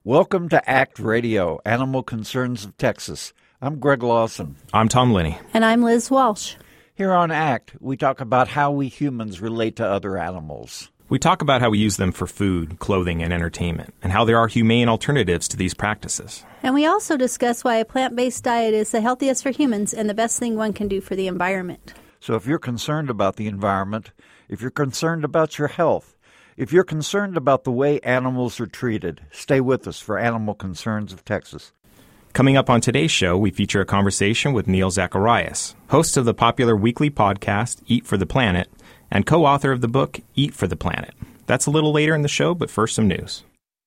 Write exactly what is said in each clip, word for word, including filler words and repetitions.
Welcome to ACT Radio, Animal Concerns of Texas. I'm Greg Lawson. I'm Tom Linney. And I'm Liz Walsh. Here on ACT, we talk about how we humans relate to other animals. We talk about how we use them for food, clothing, and entertainment, and how there are humane alternatives to these practices. And we also discuss why a plant-based diet is the healthiest for humans and the best thing one can do for the environment. So if you're concerned about the environment, if you're concerned about your health, if you're concerned about the way animals are treated, stay with us for Animal Concerns of Texas. Coming up on today's show, we feature a conversation with Neil Zacharias, host of the popular weekly podcast Eat for the Planet, and co-author of the book Eat for the Planet. That's a little later in the show, but first some news.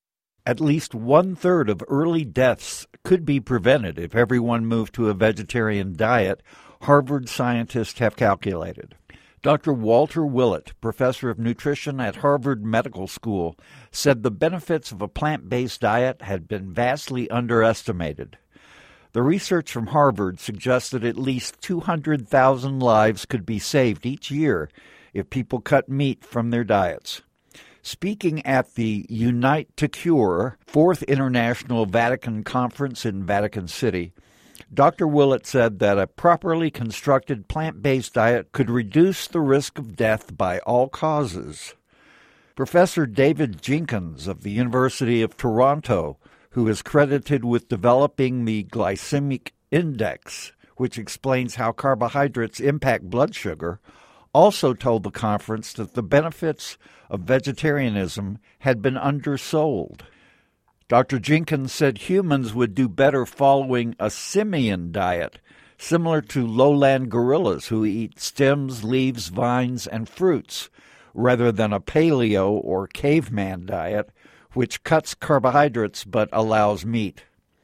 At least one-third of early deaths could be prevented if everyone moved to a vegetarian diet, Harvard scientists have calculated. Doctor Walter Willett, professor of nutrition at Harvard Medical School, said the benefits of a plant-based diet had been vastly underestimated. The research from Harvard suggests that at least two hundred thousand lives could be saved each year if people cut meat from their diets. Speaking at the Unite to Cure, fourth International Vatican Conference in Vatican City, Doctor Willett said that a properly constructed plant-based diet could reduce the risk of death by all causes. Professor David Jenkins of the University of Toronto, who is credited with developing the glycemic index, which explains how carbohydrates impact blood sugar, also told the conference that the benefits of vegetarianism had been undersold. Doctor Jenkins said humans would do better following a simian diet, similar to lowland gorillas who eat stems, leaves, vines, and fruits, rather than a paleo or caveman diet, which cuts carbohydrates but allows meat.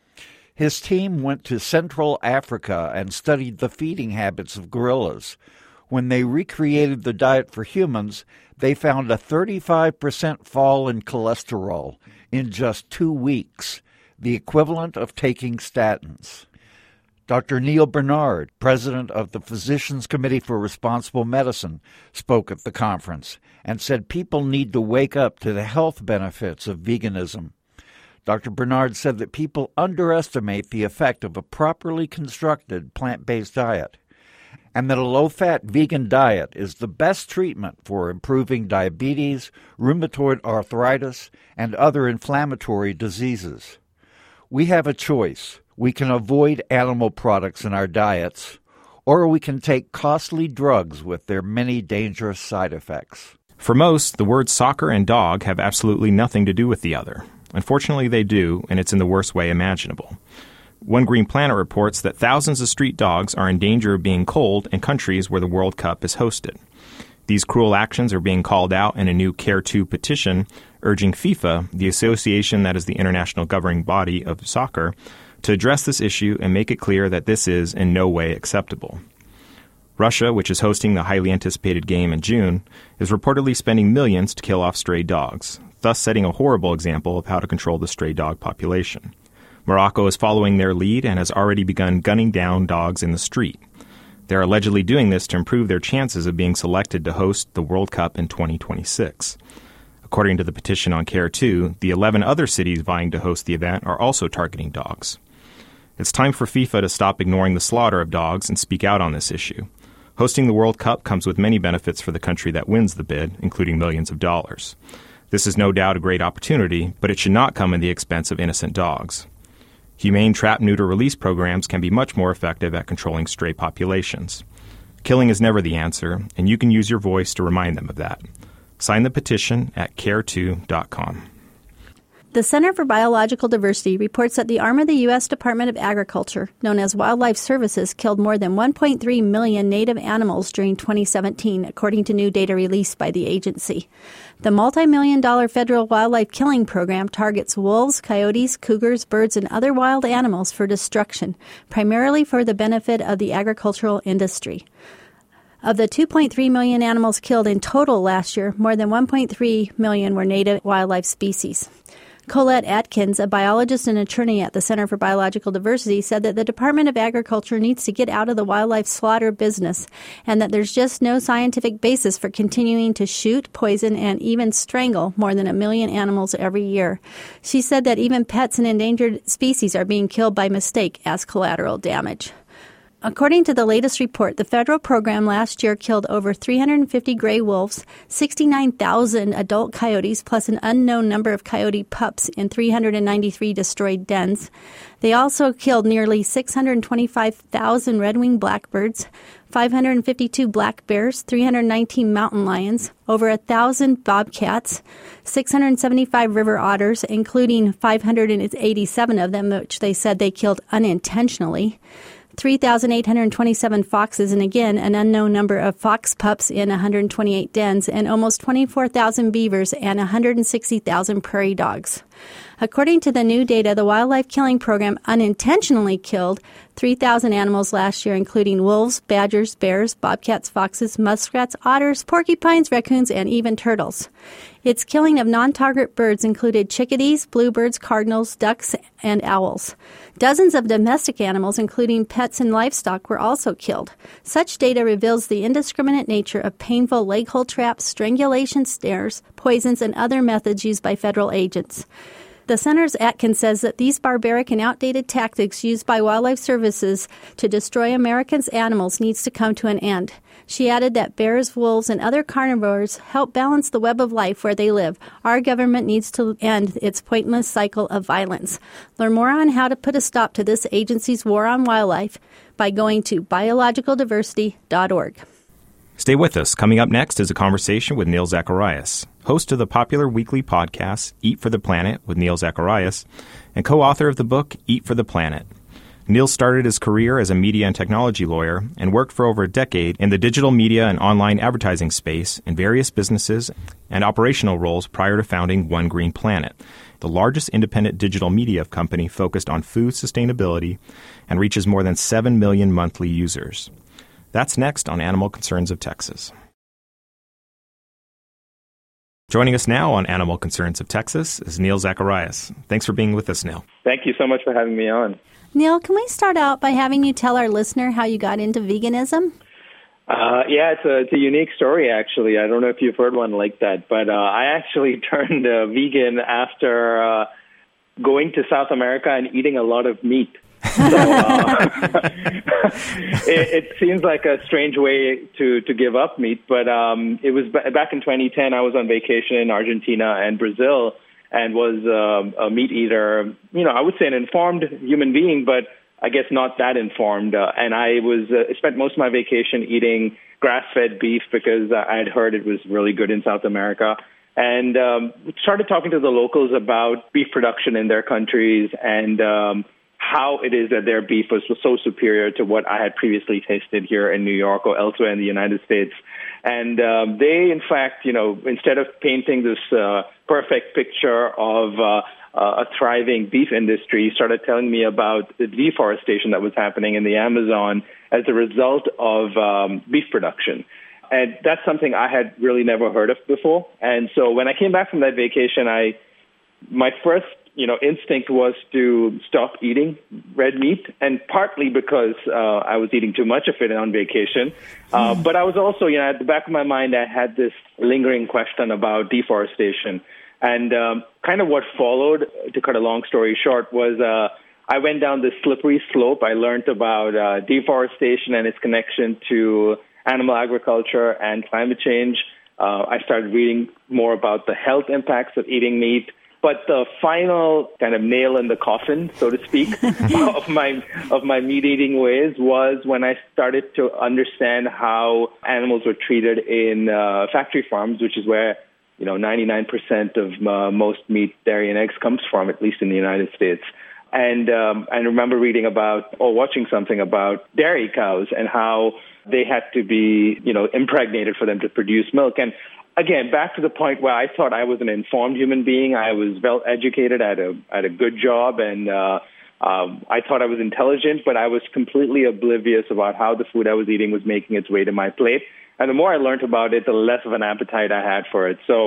His team went to Central Africa and studied the feeding habits of gorillas. When they recreated the diet for humans, they found a thirty-five percent fall in cholesterol in just two weeks, the equivalent of taking statins. Doctor Neil Bernard, president of the Physicians Committee for Responsible Medicine, spoke at the conference and said people need to wake up to the health benefits of veganism. Doctor Bernard said that people underestimate the effect of a properly constructed plant-based diet, and that a low-fat vegan diet is the best treatment for improving diabetes, rheumatoid arthritis, and other inflammatory diseases. We have a choice. We can avoid animal products in our diets, or we can take costly drugs with their many dangerous side effects. For most, the words soccer and dog have absolutely nothing to do with the other. Unfortunately, they do, and it's in the worst way imaginable. One Green Planet reports that thousands of street dogs are in danger of being culled in countries where the World Cup is hosted. These cruel actions are being called out in a new CARE two petition urging FIFA, the association that is the international governing body of soccer, to address this issue and make it clear that this is in no way acceptable. Russia, which is hosting the highly anticipated game in June, is reportedly spending millions to kill off stray dogs, thus setting a horrible example of how to control the stray dog population. Morocco is following their lead and has already begun gunning down dogs in the street. They're allegedly doing this to improve their chances of being selected to host the World Cup in twenty twenty-six. According to the petition on CARE two, the eleven other cities vying to host the event are also targeting dogs. It's time for FIFA to stop ignoring the slaughter of dogs and speak out on this issue. Hosting the World Cup comes with many benefits for the country that wins the bid, including millions of dollars. This is no doubt a great opportunity, but it should not come at the expense of innocent dogs. Humane trap-neuter-release programs can be much more effective at controlling stray populations. Killing is never the answer, and you can use your voice to remind them of that. Sign the petition at care two dot com. The Center for Biological Diversity reports that the arm of the U S Department of Agriculture, known as Wildlife Services, killed more than one point three million native animals during twenty seventeen, according to new data released by the agency. The multi-million dollar federal wildlife killing program targets wolves, coyotes, cougars, birds, and other wild animals for destruction, primarily for the benefit of the agricultural industry. Of the two point three million animals killed in total last year, more than one point three million were native wildlife species. Colette Atkins, a biologist and attorney at the Center for Biological Diversity, said that the Department of Agriculture needs to get out of the wildlife slaughter business and that there's just no scientific basis for continuing to shoot, poison, and even strangle more than a million animals every year. She said that even pets and endangered species are being killed by mistake as collateral damage. According to the latest report, the federal program last year killed over three hundred fifty gray wolves, sixty-nine thousand adult coyotes, plus an unknown number of coyote pups in three hundred ninety-three destroyed dens. They also killed nearly six hundred twenty-five thousand red-winged blackbirds, five hundred fifty-two black bears, three hundred nineteen mountain lions, over one thousand bobcats, six hundred seventy-five river otters, including five hundred eighty-seven of them, which they said they killed unintentionally, three thousand eight hundred twenty-seven foxes, and again, an unknown number of fox pups in one hundred twenty-eight dens, and almost twenty-four thousand beavers and one hundred sixty thousand prairie dogs. According to the new data, the wildlife killing program unintentionally killed three thousand animals last year, including wolves, badgers, bears, bobcats, foxes, muskrats, otters, porcupines, raccoons, and even turtles. Its killing of non-target birds included chickadees, bluebirds, cardinals, ducks, and owls. Dozens of domestic animals, including pets and livestock, were also killed. Such data reveals the indiscriminate nature of painful leg hold traps, strangulation snares, poisons, and other methods used by federal agents. The Center's Atkins says that these barbaric and outdated tactics used by wildlife services to destroy Americans' animals needs to come to an end. She added that bears, wolves, and other carnivores help balance the web of life where they live. Our government needs to end its pointless cycle of violence. Learn more on how to put a stop to this agency's war on wildlife by going to biological diversity dot org. Stay with us. Coming up next is a conversation with Neil Zacharias, host of the popular weekly podcast Eat for the Planet with Neil Zacharias, and co-author of the book Eat for the Planet. Neil started his career as a media and technology lawyer and worked for over a decade in the digital media and online advertising space in various businesses and operational roles prior to founding One Green Planet, the largest independent digital media company focused on food sustainability and reaches more than seven million monthly users. That's next on Animal Concerns of Texas. Joining us now on Animal Concerns of Texas is Neil Zacharias. Thanks for being with us, Neil. Thank you so much for having me on. Neil, can we start out by having you tell our listener how you got into veganism? Uh, yeah, it's a, it's a unique story, actually. I don't know if you've heard one like that, but uh, I actually turned uh, vegan after uh, going to South America and eating a lot of meat. So, uh, it, it seems like a strange way to, to give up meat, but um, it was b- back in twenty ten. I was on vacation in Argentina and Brazil and was uh, a meat eater. You know, I would say an informed human being, but I guess not that informed. Uh, and I was uh, spent most of my vacation eating grass-fed beef because I had heard it was really good in South America. And um, started talking to the locals about beef production in their countries and um, how it is that their beef was so superior to what I had previously tasted here in New York or elsewhere in the United States. And um, they, in fact, you know, instead of painting this uh, perfect picture of uh, uh, a thriving beef industry, started telling me about the deforestation that was happening in the Amazon as a result of um, beef production. And that's something I had really never heard of before. And so when I came back from that vacation, I my first you know, instinct was to stop eating red meat, and partly because uh, I was eating too much of it on vacation. Uh, mm. But I was also, you know, at the back of my mind, I had this lingering question about deforestation. And um, kind of what followed, to cut a long story short, was uh, I went down this slippery slope. I learned about uh, deforestation and its connection to animal agriculture and climate change. Uh, I started reading more about the health impacts of eating meat. But the final kind of nail in the coffin, so to speak, of my of my meat-eating ways was when I started to understand how animals were treated in uh, factory farms, which is where, you know, ninety-nine percent of uh, most meat, dairy, and eggs comes from, at least in the United States. And um, I remember reading about or watching something about dairy cows and how they had to be, you know, impregnated for them to produce milk. And again, back to the point where I thought I was an informed human being. I was well educated, I had a, I had a good job, and uh, um, I thought I was intelligent, but I was completely oblivious about how the food I was eating was making its way to my plate. And the more I learned about it, the less of an appetite I had for it. So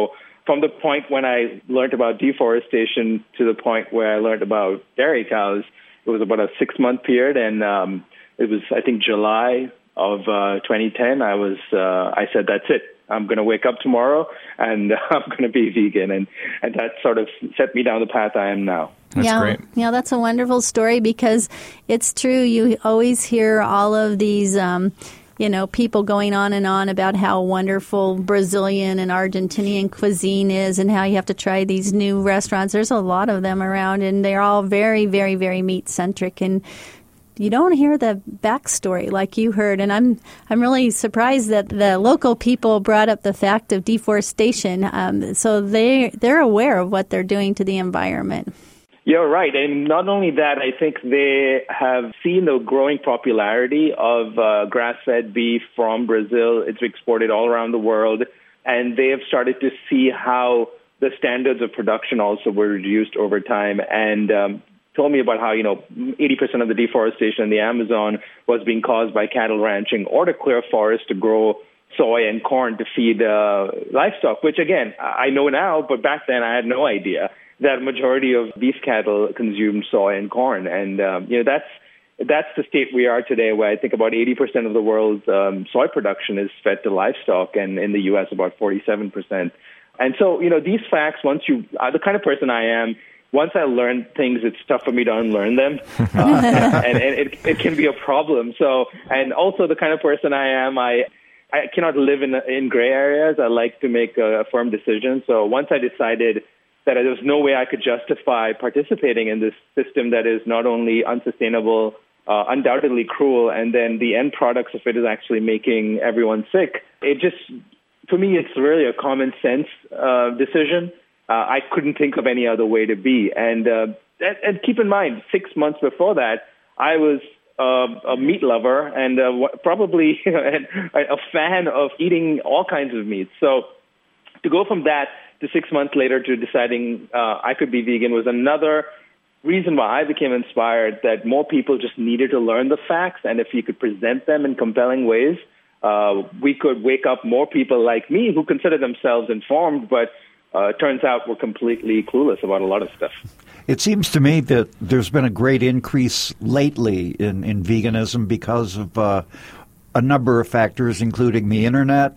from the point when I learned about deforestation to the point where I learned about dairy cows, it was about a six-month period, and um, it was, I think, July of uh, twenty ten. I was, uh, I said, that's it. I'm going to wake up tomorrow, and I'm going to be vegan, and, and that sort of set me down the path I am now. That's yeah, great. Yeah, that's a wonderful story because it's true. You always hear all of these um, you know, people going on and on about how wonderful Brazilian and Argentinian cuisine is and how you have to try these new restaurants. There's a lot of them around, and they're all very, very, very meat-centric. And you don't hear the backstory like you heard. And I'm I'm really surprised that the local people brought up the fact of deforestation. Um, so they, they're aware of what they're doing to the environment. You're right. And not only that, I think they have seen the growing popularity of uh, grass-fed beef from Brazil. It's exported all around the world. And they have started to see how the standards of production also were reduced over time. And um, told me about how, you know, eighty percent of the deforestation in the Amazon was being caused by cattle ranching or to clear forests to grow soy and corn to feed uh, livestock, which, again, I know now, but back then I had no idea that majority of beef cattle consumed soy and corn. And, um, you know, that's that's the state we are today, where I think about eighty percent of the world's um, soy production is fed to livestock, and in the U S about forty-seven percent. And so, you know, these facts, once you are the kind of person I am, once I learn things, it's tough for me to unlearn them, uh, and, and it, it can be a problem. So, and also the kind of person I am, I I cannot live in in gray areas. I like to make a, a firm decision. So once I decided that there was no way I could justify participating in this system that is not only unsustainable, uh, undoubtedly cruel, and then the end products of it is actually making everyone sick, it just, for me, it's really a common sense uh, decision. Uh, I couldn't think of any other way to be. And, uh, and, and keep in mind, six months before that, I was uh, a meat lover and uh, probably you know, a fan of eating all kinds of meats. So to go from that to six months later to deciding uh, I could be vegan was another reason why I became inspired that more people just needed to learn the facts. And if you could present them in compelling ways, uh, we could wake up more people like me who consider themselves informed, but uh, it turns out we're completely clueless about a lot of stuff. It seems to me that there's been a great increase lately in, in veganism because of uh, a number of factors, including the internet,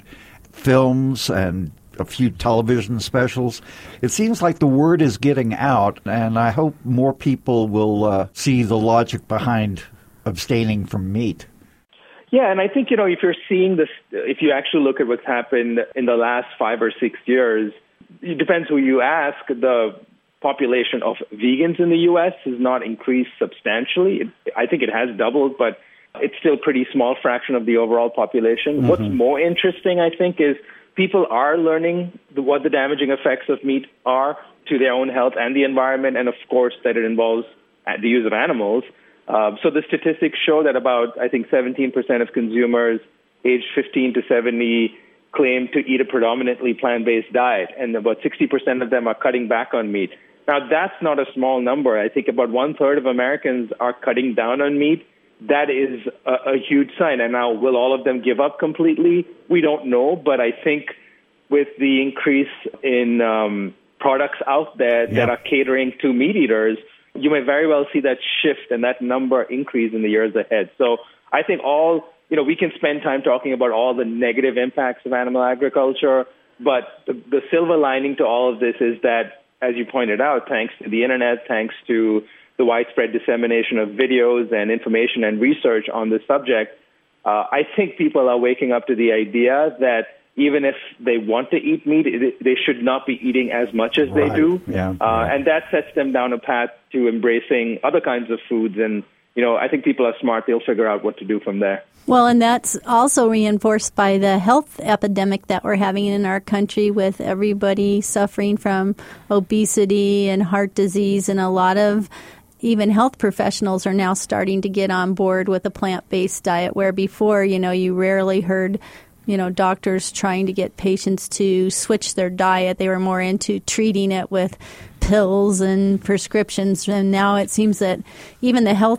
films, and a few television specials. It seems like the word is getting out, and I hope more people will uh, see the logic behind abstaining from meat. Yeah, and I think, you know, if you're seeing this, if you actually look at what's happened in the last five or six years, it depends who you ask, the population of vegans in the U S has not increased substantially. It, I think it has doubled, but it's still a pretty small fraction of the overall population. Mm-hmm. What's more interesting, I think, is people are learning the, what the damaging effects of meat are to their own health and the environment, and of course that it involves the use of animals. Uh, so the statistics show that about, I think, seventeen percent of consumers aged fifteen to seventy claim to eat a predominantly plant-based diet, and about sixty percent of them are cutting back on meat. Now, that's not a small number. I think about one-third of Americans are cutting down on meat. That is a, a huge sign. And now, will all of them give up completely? We don't know. But I think with the increase in um, products out there yeah. that are catering to meat eaters, you may very well see that shift and that number increase in the years ahead. So I think all, you know, we can spend time talking about all the negative impacts of animal agriculture, but the, the silver lining to all of this is that, as you pointed out, thanks to the internet, thanks to the widespread dissemination of videos and information and research on this subject, uh, I think people are waking up to the idea that even if they want to eat meat, they should not be eating as much as right. they do. Yeah. Uh, yeah. And that sets them down a path to embracing other kinds of foods. And, you know, I think people are smart. They'll figure out what to do from there. Well, and that's also reinforced by the health epidemic that we're having in our country, with everybody suffering from obesity and heart disease, and a lot of even health professionals are now starting to get on board with a plant-based diet, where before, you know, you rarely heard, you know, doctors trying to get patients to switch their diet. They were more into treating it with pills and prescriptions. And now it seems that even the health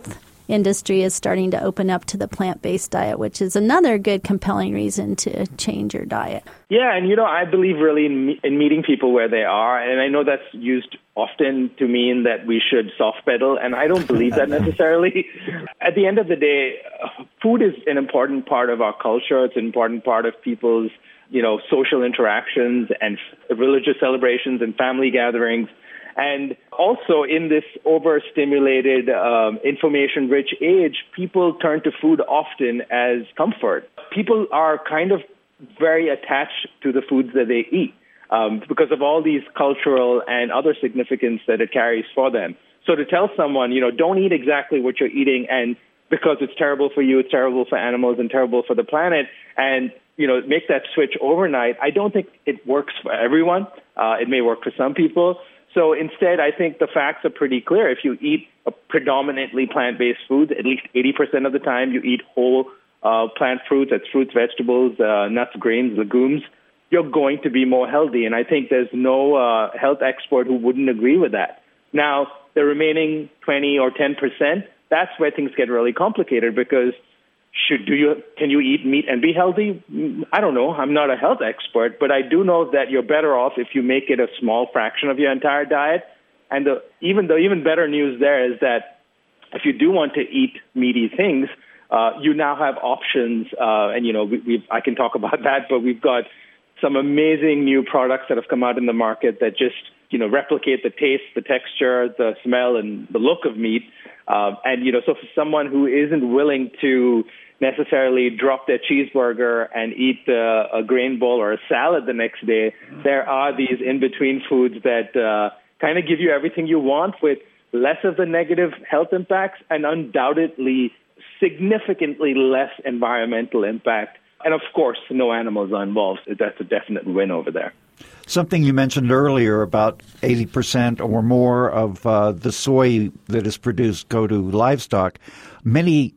industry is starting to open up to the plant-based diet, which is another good, compelling reason to change your diet. Yeah, and you know, I believe really in, in meeting people where they are, and I know that's used often to mean that we should soft pedal, and I don't believe that necessarily. At the end of the day, food is an important part of our culture. It's an important part of people's, you know, social interactions and religious celebrations and family gatherings. And also in this overstimulated, um, information-rich age, people turn to food often as comfort. People are kind of very attached to the foods that they eat um, because of all these cultural and other significance that it carries for them. So to tell someone, you know, don't eat exactly what you're eating, and because it's terrible for you, it's terrible for animals and terrible for the planet, and, you know, make that switch overnight, I don't think it works for everyone. Uh, it may work for some people. So instead, I think the facts are pretty clear. If you eat a predominantly plant-based foods, at least eighty percent of the time you eat whole uh, plant fruits, that's fruits, vegetables, uh, nuts, grains, legumes, you're going to be more healthy. And I think there's no uh, health expert who wouldn't agree with that. Now, the remaining twenty or ten percent, that's where things get really complicated, because should do you can you eat meat and be healthy? I don't know. I'm not a health expert, but I do know that you're better off if you make it a small fraction of your entire diet. And the, even the even better news there is that if you do want to eat meaty things, uh, you now have options. Uh, and you know, we, we've, I can talk about that, but we've got some amazing new products that have come out in the market that just, you know, replicate the taste, the texture, the smell, and the look of meat. Uh, and, you know, so for someone who isn't willing to necessarily drop their cheeseburger and eat uh, a grain bowl or a salad the next day, there are these in-between foods that uh, kind of give you everything you want with less of the negative health impacts and undoubtedly significantly less environmental impact. And, of course, no animals are involved. That's a definite win over there. Something you mentioned earlier about eighty percent or more of uh, the soy that is produced go to livestock. Many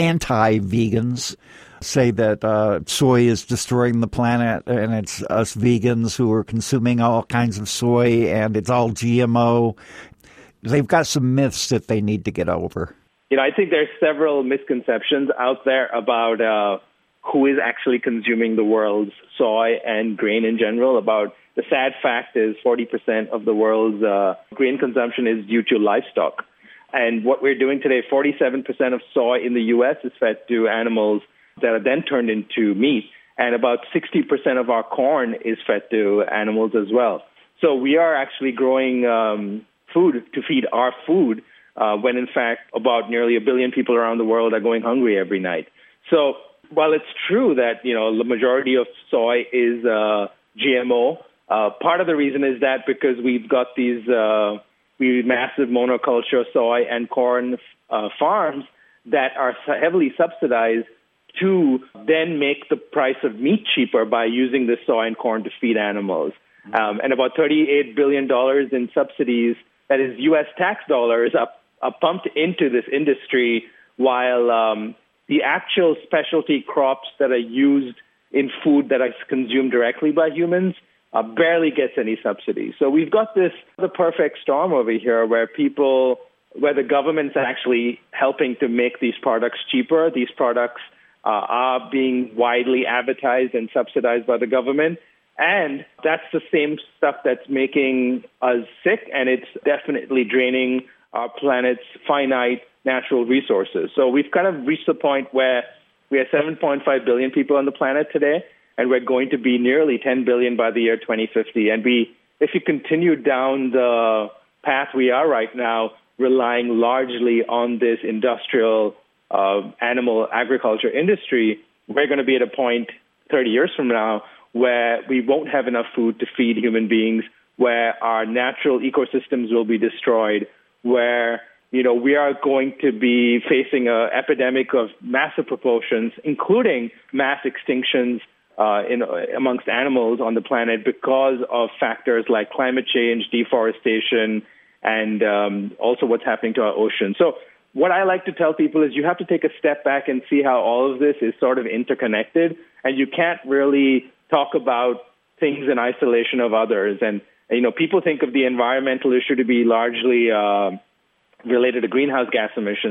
anti-vegans say that uh, soy is destroying the planet, and it's us vegans who are consuming all kinds of soy, and it's all G M O. They've got some myths that they need to get over. You know, I think there's several misconceptions out there about uh, who is actually consuming the world's soy and grain in general. About the sad fact is forty percent of the world's uh, grain consumption is due to livestock. And what we're doing today, forty-seven percent of soy in the U S is fed to animals that are then turned into meat. And about sixty percent of our corn is fed to animals as well. So we are actually growing um, food to feed our food uh, when, in fact, about nearly a billion people around the world are going hungry every night. So while it's true that, you know, the majority of soy is uh, G M O, uh, part of the reason is that because we've got these uh, we massive monoculture soy and corn uh, farms that are heavily subsidized to then make the price of meat cheaper by using the soy and corn to feed animals. Um, and about thirty-eight billion dollars in subsidies, that is U S tax dollars, are, are pumped into this industry, while um, the actual specialty crops that are used in food that are consumed directly by humans uh, barely gets any subsidies. So we've got this the perfect storm over here where people, where the government's actually helping to make these products cheaper. These products uh, are being widely advertised and subsidized by the government. And that's the same stuff that's making us sick, and it's definitely draining our planet's finite natural resources. So we've kind of reached the point where we have seven point five billion people on the planet today, and we're going to be nearly ten billion by the year twenty fifty. And we, if you continue down the path we are right now, relying largely on this industrial uh, animal agriculture industry, we're going to be at a point thirty years from now where we won't have enough food to feed human beings, where our natural ecosystems will be destroyed, where, you know, we are going to be facing an epidemic of massive proportions, including mass extinctions uh, in, amongst animals on the planet because of factors like climate change, deforestation, and um, also what's happening to our ocean. So what I like to tell people is you have to take a step back and see how all of this is sort of interconnected, and you can't really talk about things in isolation of others. And, you know, people think of the environmental issue to be largely uh, related to greenhouse gas emissions.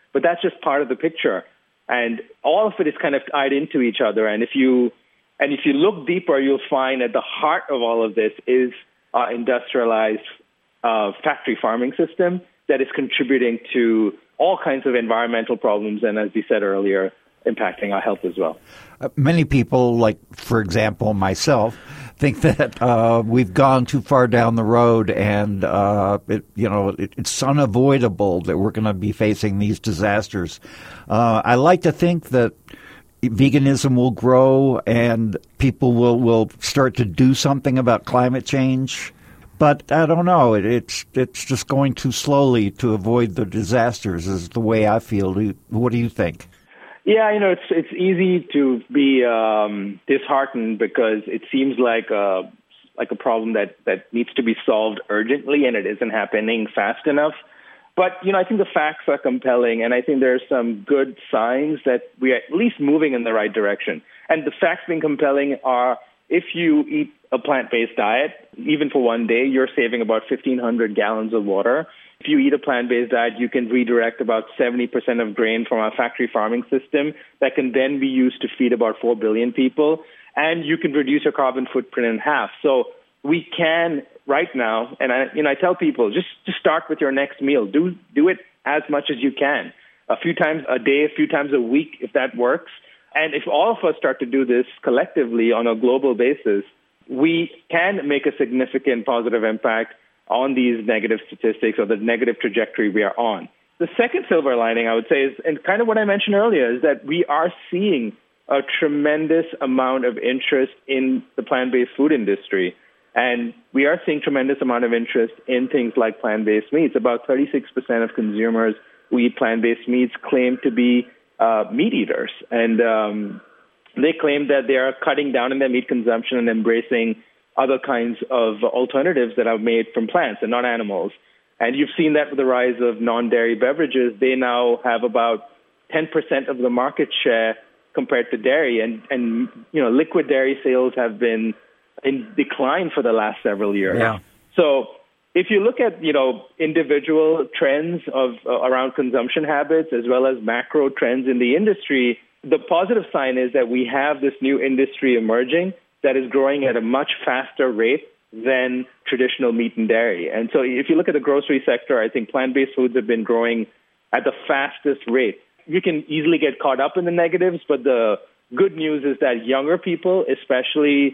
But that's just part of the picture. And all of it is kind of tied into each other. And if you and if you look deeper, you'll find at the heart of all of this is our industrialized uh, factory farming system that is contributing to all kinds of environmental problems. And as we said earlier, impacting our health as well. Uh, many people, like, for example, myself, think that uh, we've gone too far down the road and, uh, it, you know, it, it's unavoidable that we're going to be facing these disasters. Uh, I like to think that veganism will grow and people will, will start to do something about climate change. But I don't know. It, it's it's just going too slowly to avoid the disasters is the way I feel. What do you think? Yeah, you know, it's it's easy to be um, disheartened because it seems like a, like a problem that, that needs to be solved urgently, and it isn't happening fast enough. But, you know, I think the facts are compelling, and I think there's some good signs that we are at least moving in the right direction. And the facts being compelling are if you eat a plant-based diet, even for one day, you're saving about fifteen hundred gallons of water. If you eat a plant-based diet, you can redirect about seventy percent of grain from our factory farming system that can then be used to feed about four billion people, and you can reduce your carbon footprint in half. So we can right now, and I, you know, I tell people, just, just start with your next meal. Do, do it as much as you can, a few times a day, a few times a week, if that works. And if all of us start to do this collectively on a global basis, we can make a significant positive impact on these negative statistics or the negative trajectory we are on. The second silver lining, I would say, is, and kind of what I mentioned earlier, is that we are seeing a tremendous amount of interest in the plant-based food industry. And we are seeing tremendous amount of interest in things like plant-based meats. About thirty-six percent of consumers who eat plant-based meats claim to be uh, meat eaters. And um, they claim that they are cutting down on their meat consumption and embracing other kinds of alternatives that are made from plants and not animals. And you've seen that with the rise of non-dairy beverages. They now have about ten percent of the market share compared to dairy. And, and you know, liquid dairy sales have been in decline for the last several years. Yeah. So if you look at, you know, individual trends of uh, around consumption habits as well as macro trends in the industry, the positive sign is that we have this new industry emerging that is growing at a much faster rate than traditional meat and dairy. And so if you look at the grocery sector, I think plant-based foods have been growing at the fastest rate. You can easily get caught up in the negatives, but the good news is that younger people, especially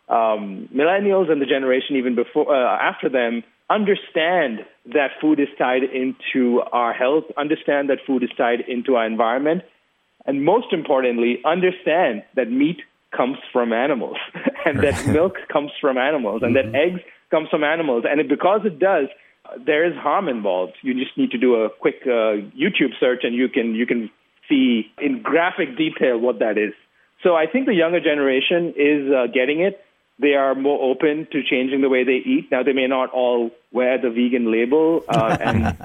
um, millennials and the generation even before, uh, after them, understand that food is tied into our health, understand that food is tied into our environment, and most importantly, understand that meat comes from animals and that milk comes from animals and mm-hmm. that eggs comes from animals. And it, because it does, there is harm involved. You just need to do a quick uh, YouTube search and you can you can see in graphic detail what that is. So I think the younger generation is uh, getting it. They are more open to changing the way they eat. Now, they may not all wear the vegan label uh, and,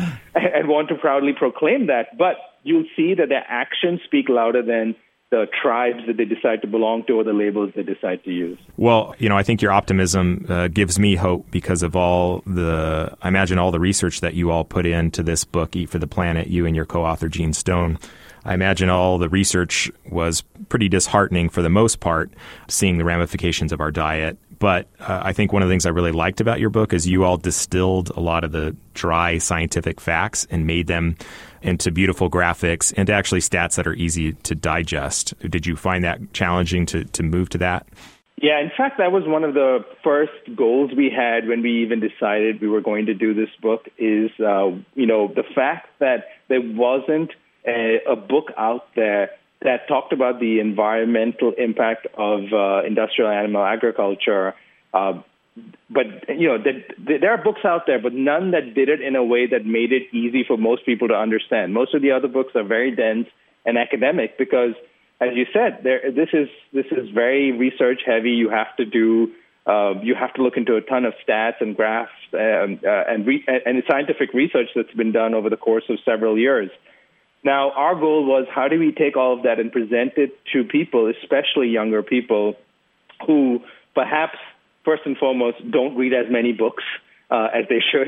and want to proudly proclaim that, but you'll see that their actions speak louder than the tribes that they decide to belong to or the labels they decide to use. Well, you know, I think your optimism uh, gives me hope because of all the, I imagine all the research that you all put into this book, Eat for the Planet, you and your co-author, Gene Stone. I imagine all the research was pretty disheartening for the most part, seeing the ramifications of our diet. But uh, I think one of the things I really liked about your book is you all distilled a lot of the dry scientific facts and made them into beautiful graphics and actually stats that are easy to digest. Did you find that challenging to, to move to that? Yeah, in fact, that was one of the first goals we had when we even decided we were going to do this book is, uh, you know, the fact that there wasn't a, a book out there that talked about the environmental impact of uh, industrial animal agriculture. Uh, but, you know, the, the, there are books out there, but none that did it in a way that made it easy for most people to understand. Most of the other books are very dense and academic because, as you said, there, this is this is very research heavy. You have to do, uh, you have to look into a ton of stats and graphs and, uh, and, re- and scientific research that's been done over the course of several years. Now, our goal was how do we take all of that and present it to people, especially younger people, who perhaps, first and foremost, don't read as many books uh, as they should,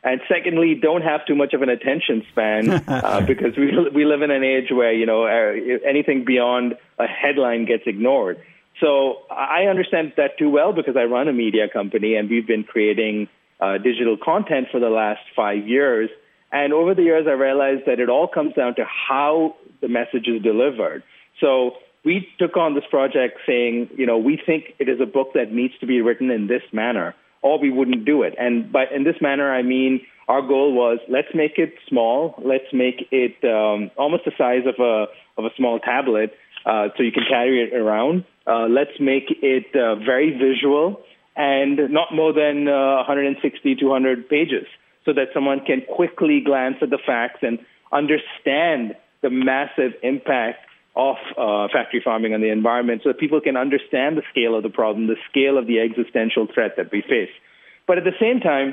And secondly, don't have too much of an attention span uh, because we we live in an age where, you know, anything beyond a headline gets ignored. So I understand that too well because I run a media company and we've been creating uh, digital content for the last five years. And over the years, I realized that it all comes down to how the message is delivered. So we took on this project saying, you know, we think it is a book that needs to be written in this manner, or we wouldn't do it. And by in this manner, I mean, our goal was, let's make it small. Let's make it um, almost the size of a of a small tablet uh, so you can carry it around. Uh, let's make it uh, very visual and not more than uh, one hundred sixty, two hundred pages so that someone can quickly glance at the facts and understand the massive impact of uh, factory farming on the environment so that people can understand the scale of the problem, the scale of the existential threat that we face. But at the same time,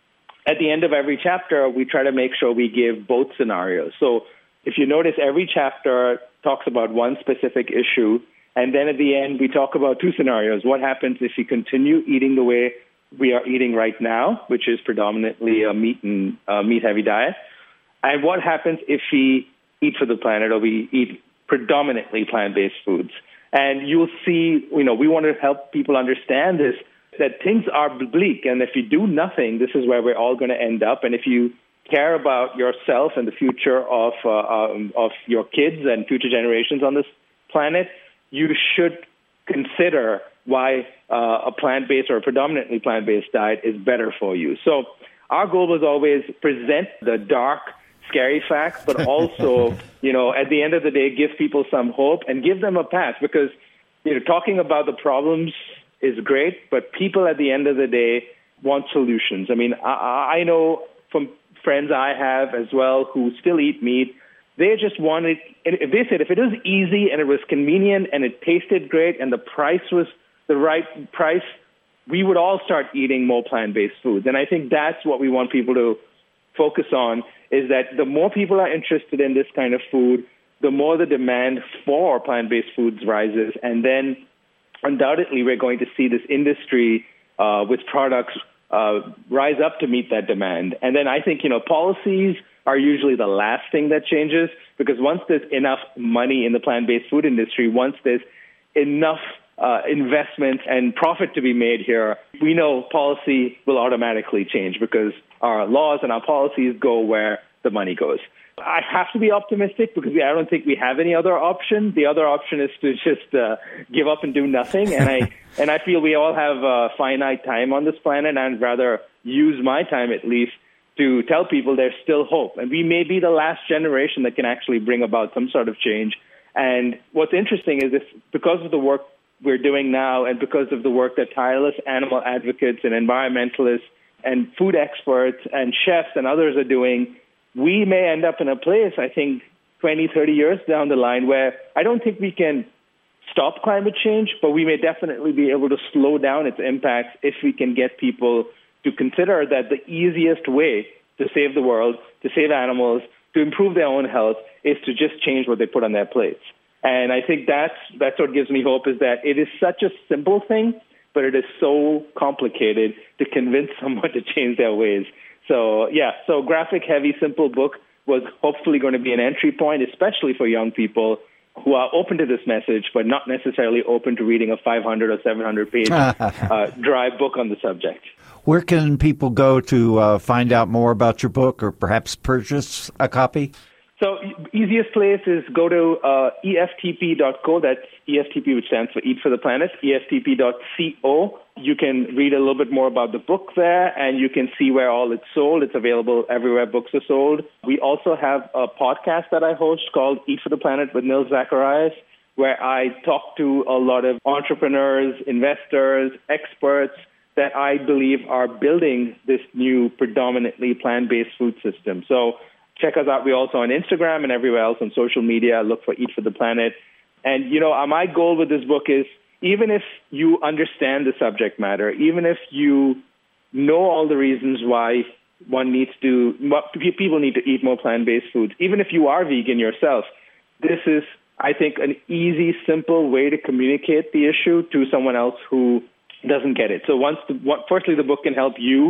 at the end of every chapter, we try to make sure we give both scenarios. So if you notice, every chapter talks about one specific issue, and then at the end, we talk about two scenarios. What happens if we continue eating the way we are eating right now, which is predominantly a meat and uh, meat-heavy diet, and what happens if we eat for the planet or we eat predominantly plant-based foods. And you'll see, you know, we want to help people understand this, that things are bleak, and if you do nothing, this is where we're all going to end up. And if you care about yourself and the future of uh, um, of your kids and future generations on this planet, you should consider why uh, a plant-based or a predominantly plant-based diet is better for you. So our goal was always present the dark, scary facts, but also, you know, at the end of the day, give people some hope and give them a path, because, you know, talking about the problems is great, but people at the end of the day want solutions. I mean, I, I know from friends I have as well who still eat meat, they just wanted, if they said if it was easy and it was convenient and it tasted great and the price was the right price, we would all start eating more plant-based foods. And I think that's what we want people to focus on, is that the more people are interested in this kind of food, the more the demand for plant-based foods rises. And then undoubtedly we're going to see this industry uh, with products uh, rise up to meet that demand. And then I think, you know, policies are usually the last thing that changes, because once there's enough money in the plant-based food industry, once there's enough uh, investment and profit to be made here, we know policy will automatically change because our laws and our policies go where the money goes. I have to be optimistic because I don't think we have any other option. The other option is to just uh, give up and do nothing. And I and I feel we all have uh, finite time on this planet, and I'd rather use my time at least to tell people there's still hope. And we may be the last generation that can actually bring about some sort of change. And what's interesting is if, because of the work we're doing now and because of the work that tireless animal advocates and environmentalists and food experts and chefs and others are doing, we may end up in a place, I think, twenty, thirty years down the line where I don't think we can stop climate change, but we may definitely be able to slow down its impacts if we can get people to consider that the easiest way to save the world, to save animals, to improve their own health is to just change what they put on their plates. And I think that's, that's what gives me hope, is that it is such a simple thing, but it is so complicated to convince someone to change their ways. So, yeah, so graphic, heavy, simple book was hopefully going to be an entry point, especially for young people who are open to this message, but not necessarily open to reading a five hundred or seven hundred page uh, dry book on the subject. Where can people go to uh, find out more about your book or perhaps purchase a copy? So easiest place is go to uh, E F T P dot co. That's E F T P, which stands for Eat for the Planet, E F T P dot co. You can read a little bit more about the book there, and you can see where all it's sold. It's available everywhere books are sold. We also have a podcast that I host called Eat for the Planet with Nils Zacharias, where I talk to a lot of entrepreneurs, investors, experts that I believe are building this new predominantly plant-based food system. So check us out. We're also on Instagram and everywhere else on social media. Look for Eat for the Planet. And, you know, my goal with this book is, even if you understand the subject matter, even if you know all the reasons why one needs to, people need to eat more plant-based foods, even if you are vegan yourself, this is, I think, an easy, simple way to communicate the issue to someone else who doesn't get it. So once, the, firstly, the book can help you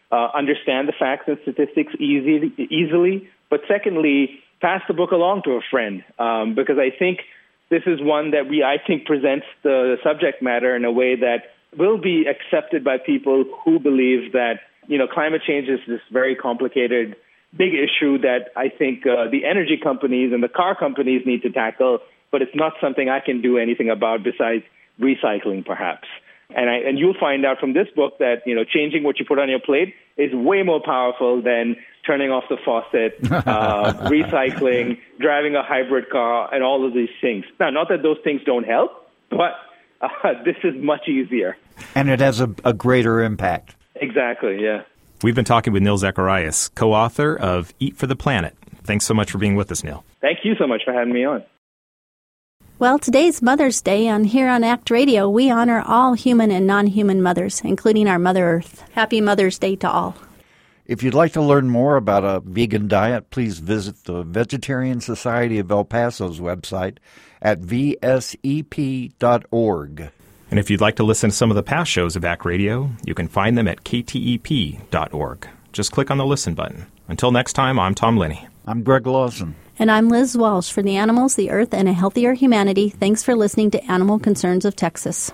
uh, understand the facts and statistics easily, easily. But secondly, pass the book along to a friend, um, because I think this is one that we, I think, presents the subject matter in a way that will be accepted by people who believe that, you know, climate change is this very complicated, big issue that I think uh, the energy companies and the car companies need to tackle, but it's not something I can do anything about besides recycling, perhaps. And, I, and you'll find out from this book that, you know, changing what you put on your plate is way more powerful than turning off the faucet, uh, recycling, driving a hybrid car, and all of these things. Now, not that those things don't help, but uh, this is much easier. And it has a, a greater impact. Exactly, yeah. We've been talking with Neil Zacharias, co-author of Eat for the Planet. Thanks so much for being with us, Neil. Thank you so much for having me on. Well, today's Mother's Day, and here on ACT Radio, we honor all human and non-human mothers, including our Mother Earth. Happy Mother's Day to all. If you'd like to learn more about a vegan diet, please visit the Vegetarian Society of El Paso's website at v s e p dot org. And if you'd like to listen to some of the past shows of ACT Radio, you can find them at k t e p dot org. Just click on the Listen button. Until next time, I'm Tom Linney. I'm Greg Lawson. And I'm Liz Walsh. For the animals, the earth, and a healthier humanity, thanks for listening to Animal Concerns of Texas.